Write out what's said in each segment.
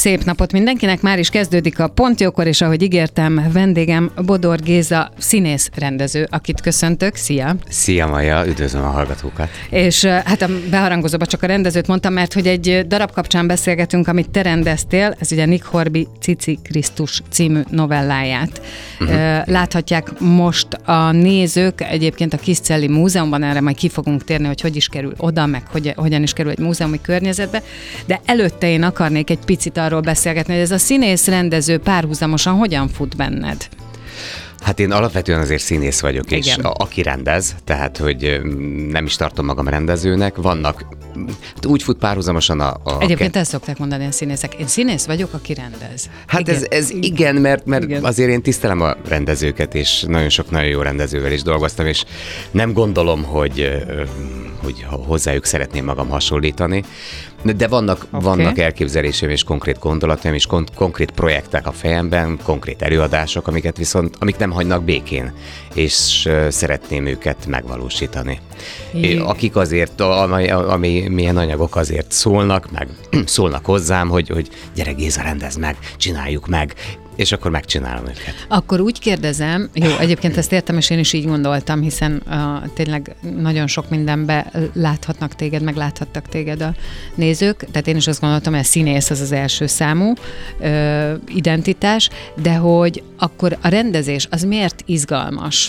Szép napot mindenkinek, már is kezdődik a Pontjókor, és ahogy ígértem, vendégem Bodor Géza, színész rendező, akit köszöntök. Szia! Szia Maja, üdvözlöm a hallgatókat! És hát a beharangozóban csak a rendezőt mondtam, mert hogy egy darab kapcsán beszélgetünk, amit te rendeztél, ez ugye Nick Hornby Cici Krisztus című novelláját. Láthatják most a nézők egyébként a Kiscelli Múzeumban, erre majd ki fogunk térni, hogy is kerül oda, meg hogyan is kerül egy múzeumi környezetbe, de előtte én akarnék egy picit arról beszélgetni, hogy ez a színész-rendező párhuzamosan hogyan fut benned? Hát én alapvetően azért színész vagyok, igen. És aki rendez, tehát hogy nem is tartom magam rendezőnek, vannak, úgy fut párhuzamosan Egyébként ezt szokták mondani a színészek, én színész vagyok, aki rendez. Hát igen. ez igen, mert igen. Azért én tisztelem a rendezőket, és nagyon sok nagyon jó rendezővel is dolgoztam, és nem gondolom, hogy hozzájuk szeretném magam hasonlítani, de vannak elképzeléseim és konkrét gondolataim, és konkrét projektek a fejemben, konkrét előadások, amik nem hagynak békén, és szeretném őket megvalósítani. Akik azért, milyen anyagok azért szólnak hozzám, hogy gyere Géza, rendezd meg, csináljuk meg, és akkor megcsinálom őket. Akkor úgy kérdezem, jó, egyébként ezt értem, és én is így gondoltam, hiszen tényleg nagyon sok mindenbe láthatnak téged, meg láthattak téged a nézők, tehát én is azt gondoltam, hogy a színész az első számú identitás, de hogy akkor a rendezés az miért izgalmas?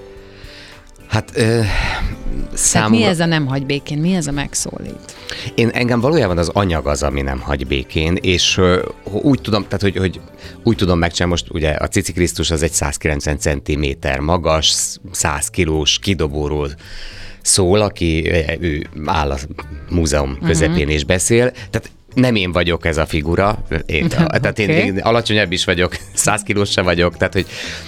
Hát tehát mi ez a nem hagy békén, mi ez a megszólít? Engem valójában az anyag az, ami nem hagy békén, és úgy tudom, tehát hogy úgy tudom megcsinálni, most ugye a Cici Krisztus az egy 190 cm magas, 100 kilós kidobóról szól, ő áll a múzeum közepén és beszél, tehát nem én vagyok ez a figura, tehát én alacsonyabb is vagyok, 100 kilós sem vagyok, tehát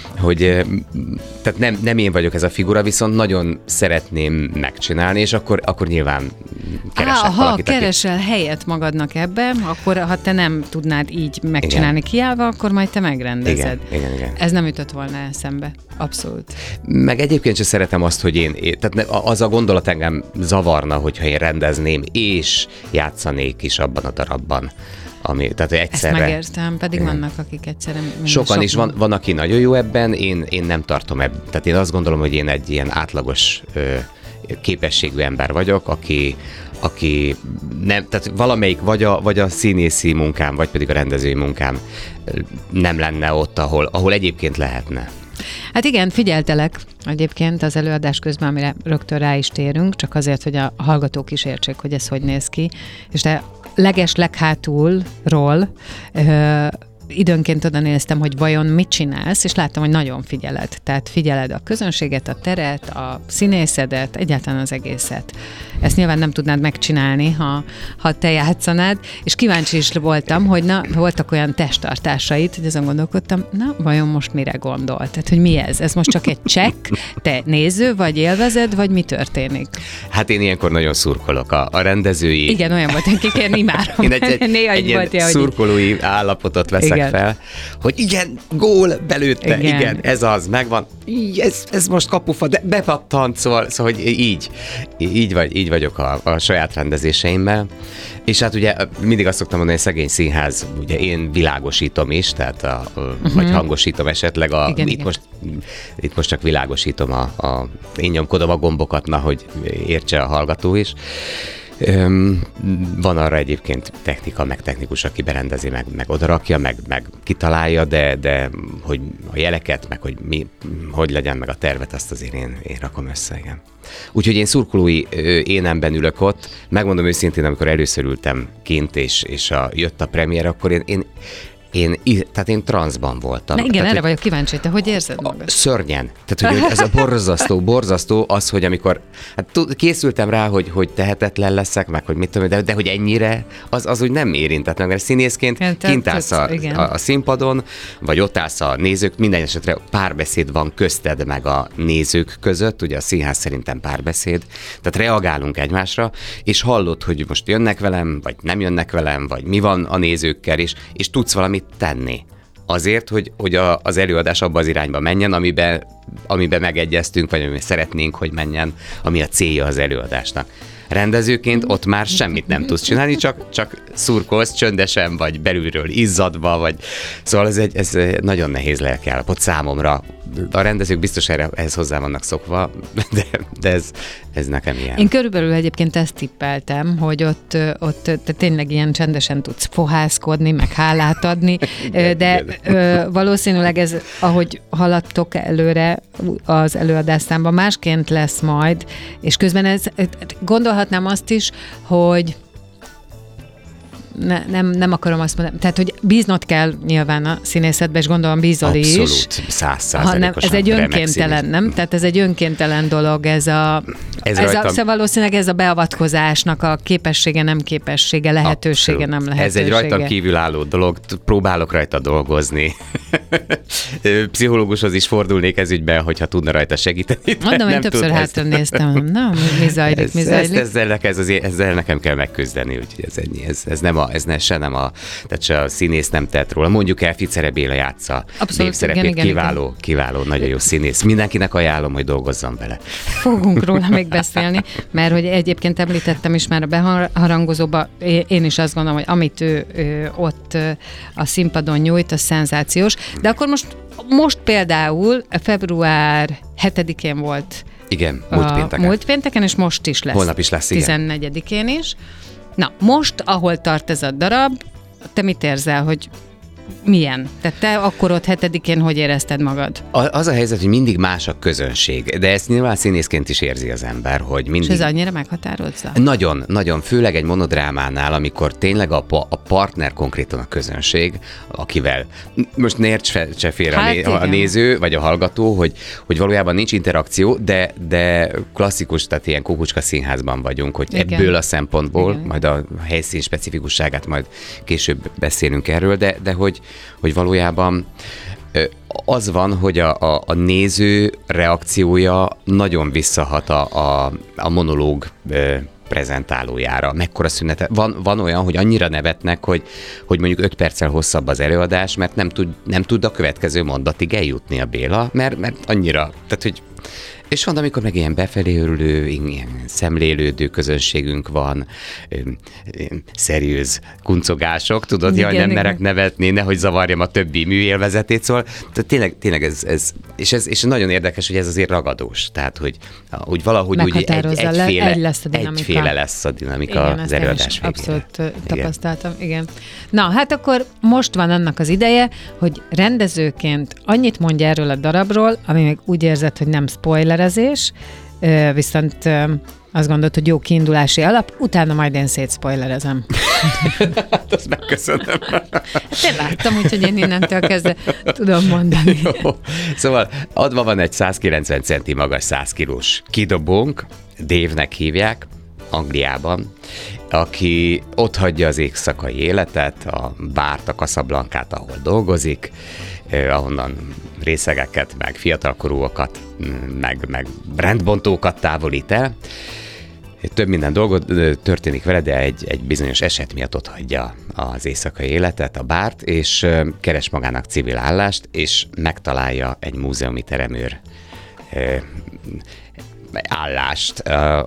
tehát nem én vagyok ez a figura, viszont nagyon szeretném megcsinálni, és akkor nyilván keresek valakit. Ha keresel helyet magadnak ebben, akkor ha te nem tudnád így megcsinálni kiállva, akkor majd te megrendezed. Igen. Ez nem ütött volna eszembe. Abszolút. Meg egyébként sem szeretem azt, hogy tehát az a gondolat engem zavarna, hogyha én rendezném, és játszanék is abban a darabban. Tehát egyszerre. Ezt megértem, pedig vannak, akik egyszerre... Sokan is van, aki nagyon jó ebben, én nem tartom ebben. Tehát én azt gondolom, hogy én egy ilyen átlagos képességű ember vagyok, aki nem, tehát valamelyik vagy a színészi munkám, vagy pedig a rendezői munkám nem lenne ott, ahol egyébként lehetne. Hát igen, figyeltelek egyébként az előadás közben, amire rögtön rá is térünk, csak azért, hogy a hallgatók is értsék, hogy ez hogy néz ki. És te leghátulról időnként oda néztem, hogy vajon mit csinálsz, és láttam, hogy nagyon figyeled. Tehát figyeled a közönséget, a teret, a színészedet, egyáltalán az egészet. Ezt nyilván nem tudnád megcsinálni, ha te játszanád, és kíváncsi is voltam, hogy voltak olyan testtartásaid, hogy azon gondolkodtam, vajon most mire gondol? Tehát, hogy mi ez? Ez most csak egy csekk? Te néző, vagy élvezed, vagy mi történik? Hát én ilyenkor nagyon szurkolok. A rendezői... Igen, olyan volt, akik én imárom. Én egy ilyen szurkolói állapotot veszek fel, hogy igen, gól belőtte, igen, ez az, megvan, ez most kapufa, de bepattant, szóval hogy így vagyok a saját rendezéseimmel, és hát ugye mindig azt szoktam mondani, hogy szegény színház, ugye én világosítom is, tehát vagy hangosítom esetleg, itt most csak világosítom, én nyomkodom a gombokat, hogy értse a hallgató is. Van arra egyébként technika, meg technikus, aki berendezi, meg odarakja, meg kitalálja, de hogy a jeleket, meg hogy legyen meg a tervet, azt azért én rakom össze, igen. Úgyhogy én szurkolói énemben ülök ott, megmondom őszintén, amikor először ültem kint, és jött a premier, akkor én transzban voltam. Igen, tehát, erre vagyok kíváncsi, te hogy érzed magad? Szörnyen. Tehát, hogy ez a borzasztó az, hogy amikor készültem rá, hogy tehetetlen leszek, meg hogy mit tudom, de hogy ennyire, az úgy nem érintett meg, mert színészként kint állsz a színpadon, vagy ott állsz a nézők, minden esetre párbeszéd van közted meg a nézők között, ugye a színház szerintem párbeszéd, tehát reagálunk egymásra, és hallod, hogy most jönnek velem, vagy nem jönnek velem, vagy mi van a nézőkkel is, és tudsz valamit tenni. Azért, hogy az előadás abba az irányba menjen, amiben megegyeztünk, vagy amiben szeretnénk, hogy menjen, ami a célja az előadásnak. Rendezőként ott már semmit nem tudsz csinálni, csak szurkolsz csöndesen, vagy belülről izzadva, vagy... Szóval ez nagyon nehéz lelkiállapot számomra. A rendezők biztos ehhez hozzá vannak szokva, de ez nekem ilyen. Én körülbelül egyébként ezt tippeltem, hogy ott te tényleg ilyen csendesen tudsz fohászkodni, meg hálát adni, de valószínűleg ez, ahogy haladtok előre az előadásszámban, másként lesz majd, és közben gondolhatnám azt is, hogy nem akarom azt mondani, tehát, hogy bíznod kell nyilván a színészetbe, és gondolom bízol is. Abszolút, 100%-osan. Ez egy önkéntelen, nem? Tehát ez egy önkéntelen dolog, szóval valószínűleg ez a beavatkozásnak a képessége, nem képessége, lehetősége, abszolút. Nem lehetősége. Ez egy rajtam kívülálló dolog, próbálok rajta dolgozni. Pszichológushoz is fordulnék ez ügyben, hogyha tudna rajta segíteni. Mondom, én többször hátra néztem, mi zajlik. Ezzel nekem kell megküzdeni, úgyhogy ez ennyi. Tehát se a színész nem tett róla. Mondjuk el, Ficere Béla játsza névszerepét, kiváló, nagyon jó színész. Mindenkinek ajánlom, hogy dolgozzon vele. Fogunk róla még beszélni, mert hogy egyébként említettem is már a beharangozóba, én is azt gondolom, hogy amit ő ott a színpadon nyújt, az szenzációs. De akkor most például február 7-én volt. Igen, múlt pénteken, és most is lesz. Holnap is lesz, igen. 14-én is. Na, most, ahol tart ez a darab, te mit érzel, hogy milyen? Tehát te akkor ott 7-én hogy érezted magad? Az a helyzet, hogy mindig más a közönség, de ezt nyilván színészként is érzi az ember, hogy mindig... És ez annyira meghatározza? Nagyon, nagyon. Főleg egy monodrámánál, amikor tényleg a partner konkrétan a közönség, akivel most ne értse félre a néző, vagy a hallgató, hogy valójában nincs interakció, de klasszikus, tehát ilyen kukucska színházban vagyunk, hogy igen. Ebből a szempontból, igen. Majd a helyszín specifikusságát majd később beszélünk erről, de hogy valójában az van, hogy a néző reakciója nagyon visszahat a monológ prezentálójára. Mekkora szünete. Van olyan, hogy annyira nevetnek, hogy mondjuk 5 perccel hosszabb az előadás, mert nem tud a következő mondatig eljutni a Béla, mert annyira, tehát hogy és van, amikor meg ilyen befelé örülő, ilyen szemlélődő közönségünk van, szeriőz kuncogások, tudod, jaj, nem merek nevetni, nehogy zavarjam a többi műélvezetét, szóval tényleg ez és nagyon érdekes, hogy ez azért ragadós, tehát, hogy valahogy úgy egyféle lesz a dinamika igen, az előadás végére. Abszolút tapasztaltam, igen. Na, hát akkor most van annak az ideje, hogy rendezőként annyit mondj erről a darabról, ami még úgy érzed, hogy nem spoilerezés, viszont azt gondolod, hogy jó kiindulási alap, utána majd én szétszpoilerezem. Hát azt megköszönöm. Te láttam, úgyhogy én innentől kezdve tudom mondani. Jó. Szóval adva van egy 190 centi magas 100 kilós kidobónk, Dave-nek hívják, Angliában, aki ott hagyja az éjszakai életet, a bárt, a Casablancát, ahol dolgozik, ahonnan részegeket, meg fiatalkorúakat, meg rendbontókat távolít el. Több minden dolgot történik vele, de egy bizonyos eset miatt ott hagyja az éjszakai életet, a bárt, és keres magának civil állást, és megtalálja egy múzeumi teremőr állást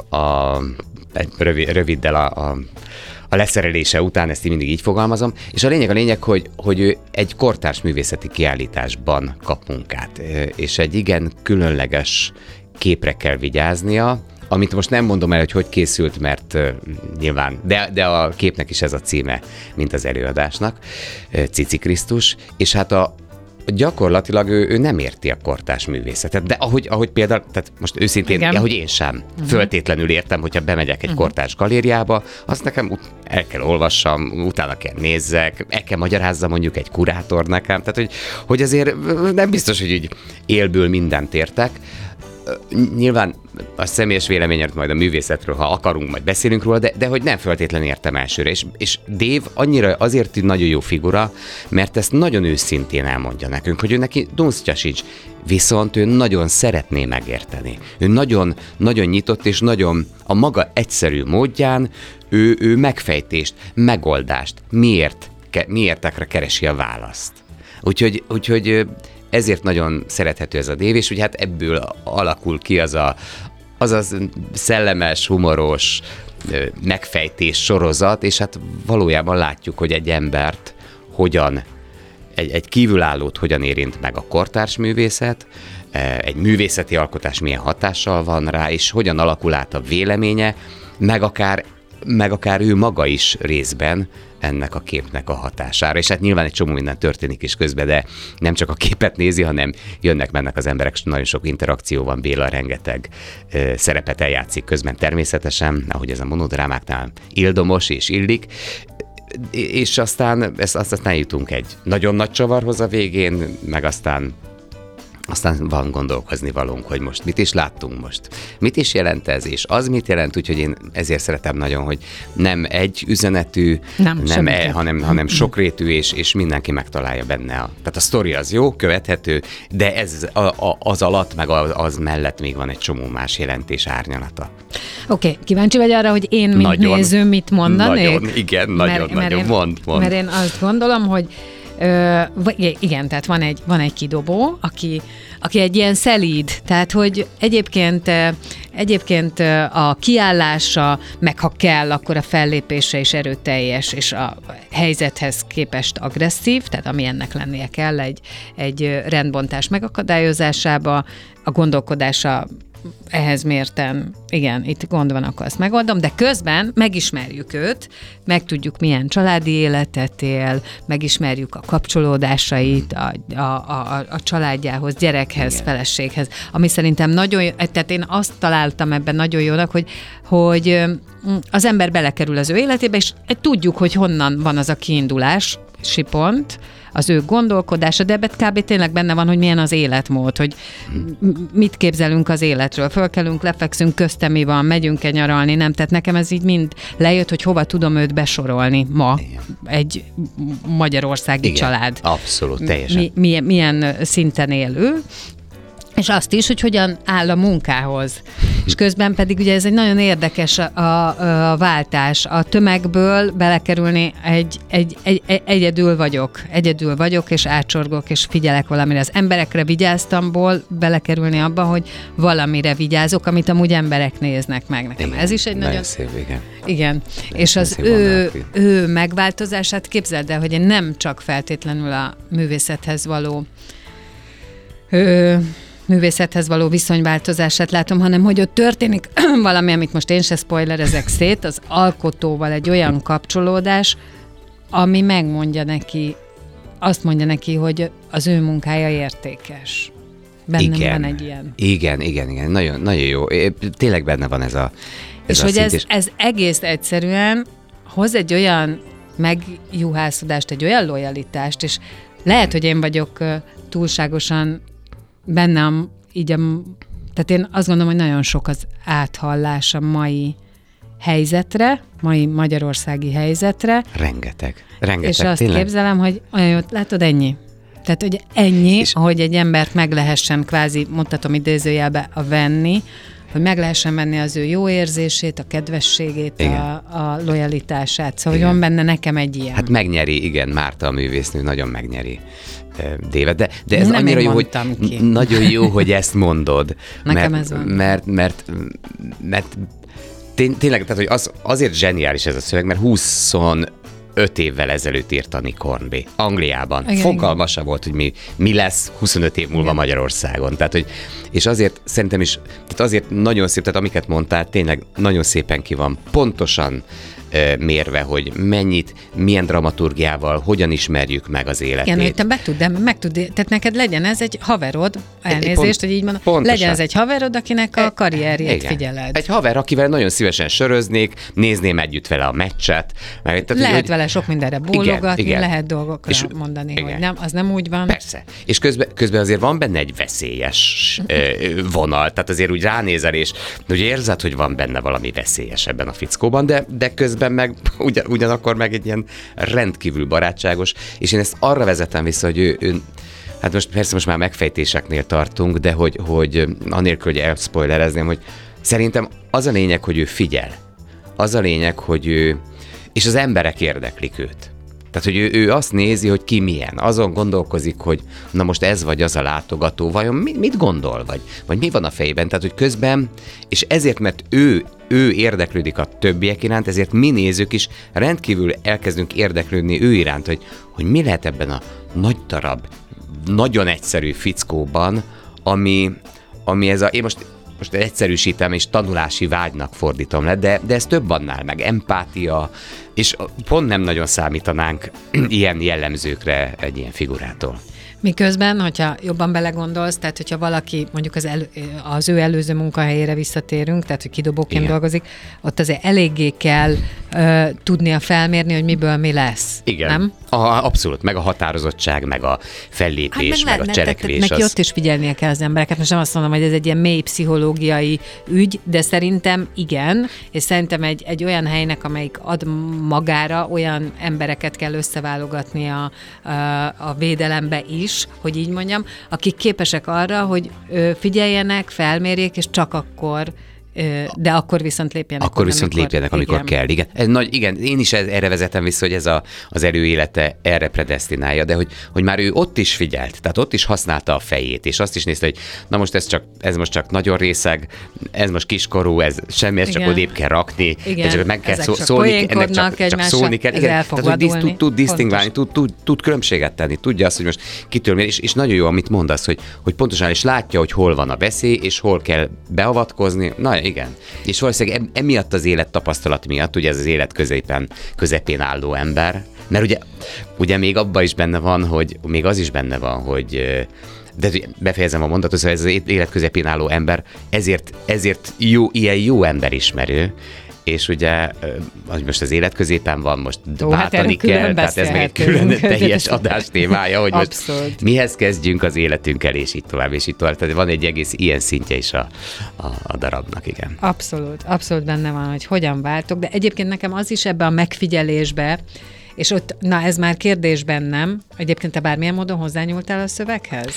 röviddel a leszerelése után, ezt én mindig így fogalmazom, és a lényeg, hogy ő egy kortárs művészeti kiállításban kap munkát, és egy igen különleges képre kell vigyáznia, amit most nem mondom el, hogy készült, mert nyilván, de a képnek is ez a címe, mint az előadásnak, Cici Krisztus, és hát gyakorlatilag ő nem érti a kortárs művészetet, de ahogy például, tehát most őszintén, ahogy én sem föltétlenül értem, hogyha bemegyek egy kortárs galériába, azt nekem el kell olvassam, utána kell nézzek, el kell magyarázzam mondjuk egy kurátor nekem, tehát hogy azért nem biztos, hogy így élből mindent értek. Nyilván a személyes véleményet majd a művészetről, ha akarunk, majd beszélünk róla, de hogy nem feltétlenül értem elsőre. És Dave annyira azért nagyon jó figura, mert ezt nagyon őszintén elmondja nekünk, hogy ő neki dunsztja sincs, viszont ő nagyon szeretné megérteni. Ő nagyon, nagyon nyitott, és nagyon a maga egyszerű módján ő megfejtést, megoldást, miértekre keresi a választ. Úgyhogy ezért nagyon szerethető ez a Dave, és ugye hát ebből alakul ki az a szellemes, humoros, megfejtés sorozat, és hát valójában látjuk, hogy egy embert hogyan, egy kívülállót hogyan érint meg a kortárs művészet, egy művészeti alkotás milyen hatással van rá, és hogyan alakul át a véleménye, meg akár ő maga is részben ennek a képnek a hatására. És hát nyilván egy csomó minden történik is közben, de nem csak a képet nézi, hanem jönnek-mennek az emberek, nagyon sok interakció van, Béla rengeteg szerepet eljátszik közben természetesen, ahogy ez a monodrámáknál ildomos és illik, és aztán jutunk egy nagyon nagy csavarhoz a végén, meg aztán van gondolkozni valónk, hogy most mit is láttunk most. Mit is jelent ez, és az mit jelent, úgyhogy én ezért szeretem nagyon, hogy nem egy üzenetű, hanem sokrétű, és mindenki megtalálja benne. Tehát a sztori az jó, követhető, de ez az alatt, meg az mellett még van egy csomó más jelentés árnyalata. Oké, kíváncsi vagy arra, hogy én, mint néző, mit mondanék? Nagyon, igen, nagyon. Mond. Mert én azt gondolom, hogy igen, tehát van egy kidobó, aki egy ilyen szelíd, tehát hogy egyébként a kiállása, meg ha kell, akkor a fellépése is erőteljes, és a helyzethez képest agresszív, tehát ami ennek lennie kell egy rendbontás megakadályozásába, a gondolkodása ehhez mérten, igen, itt gond van, akkor azt megoldom, de közben megismerjük őt, megtudjuk, milyen családi életet él, megismerjük a kapcsolódásait a családjához, gyerekhez, igen, feleséghez, ami szerintem nagyon jó, tehát én azt találtam ebben nagyon jónak, hogy az ember belekerül az ő életébe, és tudjuk, hogy honnan van az a kiindulási pont, az ő gondolkodása, de ebben kb. Tényleg benne van, hogy milyen az életmód, hogy mit képzelünk az életről. Fölkelünk, lefekszünk, köztem mi van, megyünk-e nyaralni, nem? Tehát nekem ez így mind lejött, hogy hova tudom őt besorolni ma egy magyarországi, igen, család. Abszolút, teljesen. Milyen szinten él ő, és azt is, hogy hogyan áll a munkához. És közben pedig ugye ez egy nagyon érdekes a váltás. A tömegből belekerülni egyedül vagyok, és átsorgok, és figyelek valamire. Az emberekre vigyáztamból belekerülni abba, hogy valamire vigyázok, amit amúgy emberek néznek meg nekem. Igen, ez is egy nagyon szép, igen. Igen, és az ő megváltozását képzeld el, hogy én nem csak feltétlenül a művészethez való viszonyváltozását látom, hanem hogy ott történik valami, amit most én se spoilerezek szét, az alkotóval egy olyan kapcsolódás, ami azt mondja neki, hogy az ő munkája értékes. Bennem van egy ilyen. Igen. Nagyon, nagyon jó. Tényleg benne van ez a és hogy ez egész egyszerűen hoz egy olyan megjuhászodást, egy olyan lojalitást, és lehet, hogy én vagyok túlságosan bennem tehát én azt gondolom, hogy nagyon sok az áthallás a mai helyzetre, mai magyarországi helyzetre. Rengeteg. És azt tényleg képzelem, hogy olyan jó, látod, ennyi. Tehát, hogy ennyi, és hogy egy embert meg lehessen kvázi, mondhatom idézőjelbe, venni, hogy meg lehessen venni az ő jó érzését, a kedvességét, a lojalitását. Szóval, hogy van benne nekem egy ilyen. Hát megnyeri, igen, Márta a művésznő nagyon megnyeri Dévet, de ez annyira jó, hogy nagyon jó, hogy ezt mondod. Nekem ez van. Mert tényleg, tehát, hogy azért zseniális ez a szöveg, mert 25 évvel ezelőtt írta Nick Hornby Angliában. Igen, fogalma sem volt, hogy mi lesz 25 év múlva, igen, Magyarországon. Tehát, hogy, és azért szerintem is, tehát azért nagyon szép, tehát amiket mondtál, tényleg nagyon szépen ki van pontosan mérve, hogy milyen dramaturgiával, hogyan ismerjük meg az életét. Igen, te tehát neked legyen ez egy haverod, elnézést, hogy így mondom, pontosan. Legyen ez egy haverod, akinek a karrierjét figyeled. Egy haver, akivel nagyon szívesen söröznék, nézném együtt vele a meccset. Tehát, lehet vele sok mindenre bólogatni, igen. Lehet dolgokra és mondani, igen, hogy nem, az nem úgy van. Persze. És közben azért van benne egy veszélyes vonal, tehát azért úgy ránézel, és úgy érzed, hogy van benne valami veszélyes ebben a fickóban, de közben meg ugyanakkor meg egy ilyen rendkívül barátságos, és én ezt arra vezetem vissza, hogy ő hát most már megfejtéseknél tartunk, de hogy anélkül, hogy elspoilerezném, hogy szerintem az a lényeg, hogy ő figyel. Az a lényeg, hogy ő, és az emberek érdeklik őt. Tehát, hogy ő azt nézi, hogy ki milyen. Azon gondolkozik, hogy na most ez vagy az a látogató, vajon mit gondol, vagy mi van a fejében. Tehát, hogy közben, és ezért, mert ő érdeklődik a többiek iránt, ezért mi nézők is rendkívül elkezdünk érdeklődni ő iránt, hogy mi lehet ebben a nagy darab, nagyon egyszerű fickóban, ami ez én most egyszerűsítem és tanulási vágynak fordítom le, de ez több annál, meg empátia, és pont nem nagyon számítanánk ilyen jellemzőkre egy ilyen figurától. Miközben, hogyha jobban belegondolsz, tehát hogyha valaki mondjuk az ő előző munkahelyére visszatérünk, tehát hogy kidobóként dolgozik, ott azért eléggé kell tudnia felmérni, hogy miből mi lesz. Igen. Nem? Abszolút, meg a határozottság, meg a fellépés, meg a cselekvés. Neki ott is figyelnie kell az embereket. Most nem azt mondom, hogy ez egy ilyen mély pszichológiai ügy, de szerintem igen, és szerintem egy olyan helynek, amelyik ad magára, olyan embereket kell összeválogatni a védelembe is, hogy így mondjam, akik képesek arra, hogy figyeljenek, felmérjék, és csak akkor de akkor viszont lépjenek. Akkor viszont lépjenek, amikor kell. Igen, én is erre vezetem vissza, hogy ez az előélete erre predesztinálja, de hogy már ő ott is figyelt, tehát ott is használta a fejét, és azt is nézte, hogy na most ez most csak nagyon részeg, ez most kiskorú, ez semmi, ez csak odébb kell rakni, csak meg kell szólni, ennek csak szólni kell. Igen, tehát hogy tud disztingválni, tud különbséget tenni, tudja azt, hogy most kitől mér, és nagyon jó, amit mondasz, hogy pontosan is látja, hogy hol van a veszély, és hol kell beavatkozni. Na, igen. És valószínűleg emiatt az élettapasztalat miatt, ugye ez az élet közepén álló ember, mert ugye még abban is benne van, még az is benne van, hogy de befejezem a mondatot, szóval ez az élet közepén álló ember, ezért ilyen jó emberismerő, és ugye, hogy most az élet középen van, most váltani kell, tehát ez még egy külön teljes adástémája, hogy most mihez kezdjünk az életünkkel, és így tovább, és így tovább. Tehát van egy egész ilyen szintje is a darabnak, igen. Abszolút benne van, hogy hogyan váltok, de egyébként nekem az is ebbe a megfigyelésbe, és ott, na ez már kérdés bennem, egyébként te bármilyen módon hozzányúltál a szöveghez?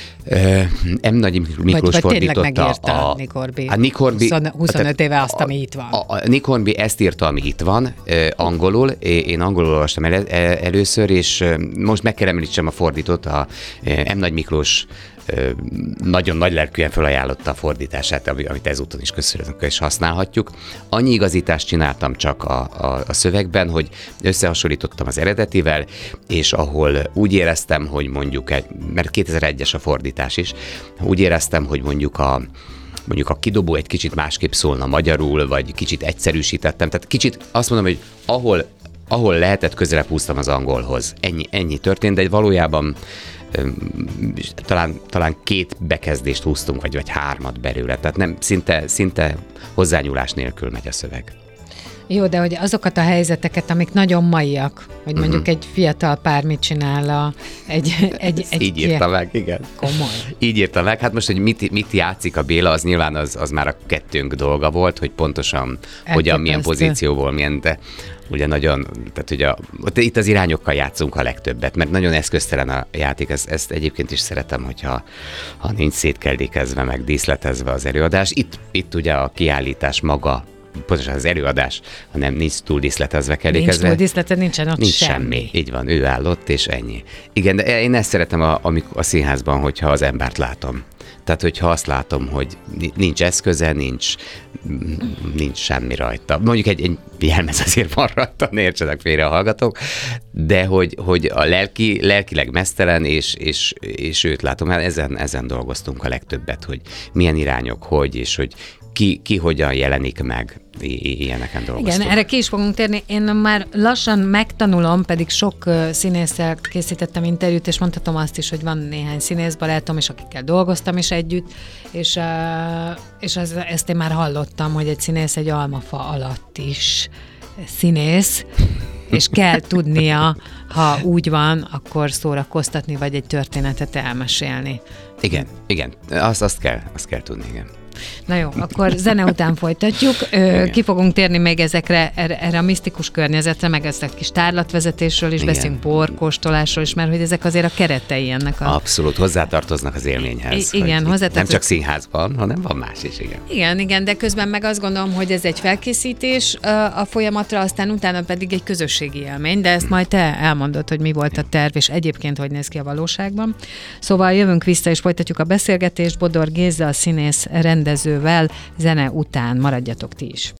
M. Nagy Miklós vagy fordította megírta Nick Hornby 25 éve azt, ami itt van. A Nick Hornby ezt írta, ami itt van, angolul. Én angolul olvastam először, és most meg kell említsem a fordítót, a M. Nagy Miklós nagyon nagy lelkűen felajánlotta a fordítását, amit ezúton is köszönjük, és használhatjuk. Annyi igazítást csináltam csak a szövegben, hogy összehasonlítottam az eredetivel, és ahol úgy éreztem, hogy mondjuk, mert 2001-es a fordítás is, úgy éreztem, hogy mondjuk a kidobó egy kicsit másképp szólna magyarul, vagy kicsit egyszerűsítettem. Tehát kicsit azt mondom, hogy ahol lehetett, közelebb húztam az angolhoz. Ennyi történt, de valójában talán 2 bekezdést húztunk, vagy 3 belőle. Tehát nem, szinte hozzányúlás nélkül megy a szöveg. Jó, de hogy azokat a helyzeteket, amik nagyon maiak, hogy mondjuk egy fiatal pár mit csinál így írta meg, igen. Komoly. Így írta meg. Hát most, hogy mit játszik a Béla, az nyilván az már a kettőnk dolga volt, hogy pontosan hogyan, milyen pozícióból, milyen, de ugye nagyon, tehát ugye itt az irányokkal játszunk a legtöbbet, mert nagyon eszköztelen a játék, ezt egyébként is szeretem, hogyha nincs szétkellékezve, meg díszletezve az előadás. Itt ugye a kiállítás maga, pontosan az előadás, hanem nincs túl díszletezve, kellékezve. Nincs túl díszlete, nincsen ott semmi. Így van, ő állott, és ennyi. Igen, de én ezt szeretem a színházban, hogyha az embert látom. Tehát, hogyha azt látom, hogy nincs eszköze, nincs semmi rajta. Mondjuk egy jelmez azért van rajta, ne értsenek félre a hallgatók, de hogy a lelkileg meztelen, és őt látom, ezen dolgoztunk a legtöbbet, hogy milyen irányok, és hogy ki hogyan jelenik meg, ilyeneken dolgoztunk. Igen, erre ki is fogunk térni. Én már lassan megtanulom, pedig sok színésszel készítettem interjút, és mondhatom azt is, hogy van néhány színészbarátom, és akikkel dolgoztam is együtt, és ezt én már hallottam, hogy egy színész egy almafa alatt is színész, és kell tudnia, ha úgy van, akkor szórakoztatni, vagy egy történetet elmesélni. Igen, azt kell tudni, igen. Na jó, akkor zene után folytatjuk. Ki fogunk térni még erre a misztikus környezetre, meg ezt a kis tárlatvezetésről is, beszélünk porkóstolásról is, mert hogy ezek azért a keretei ennek a... Abszolút, hozzátartoznak az élményhez. Igen, nem csak színházban, hanem van más is, igen. Igen, de közben meg azt gondolom, hogy ez egy felkészítés a folyamatra, aztán utána pedig egy közösségi élmény, de ezt majd te elmondod, hogy mi volt a terv, és egyébként hogy néz ki a valóságban. Szóval jövünk vissza, és folytatjuk a beszélgetést Bodor Géza, a színész rendezővel, zene után. Maradjatok ti is.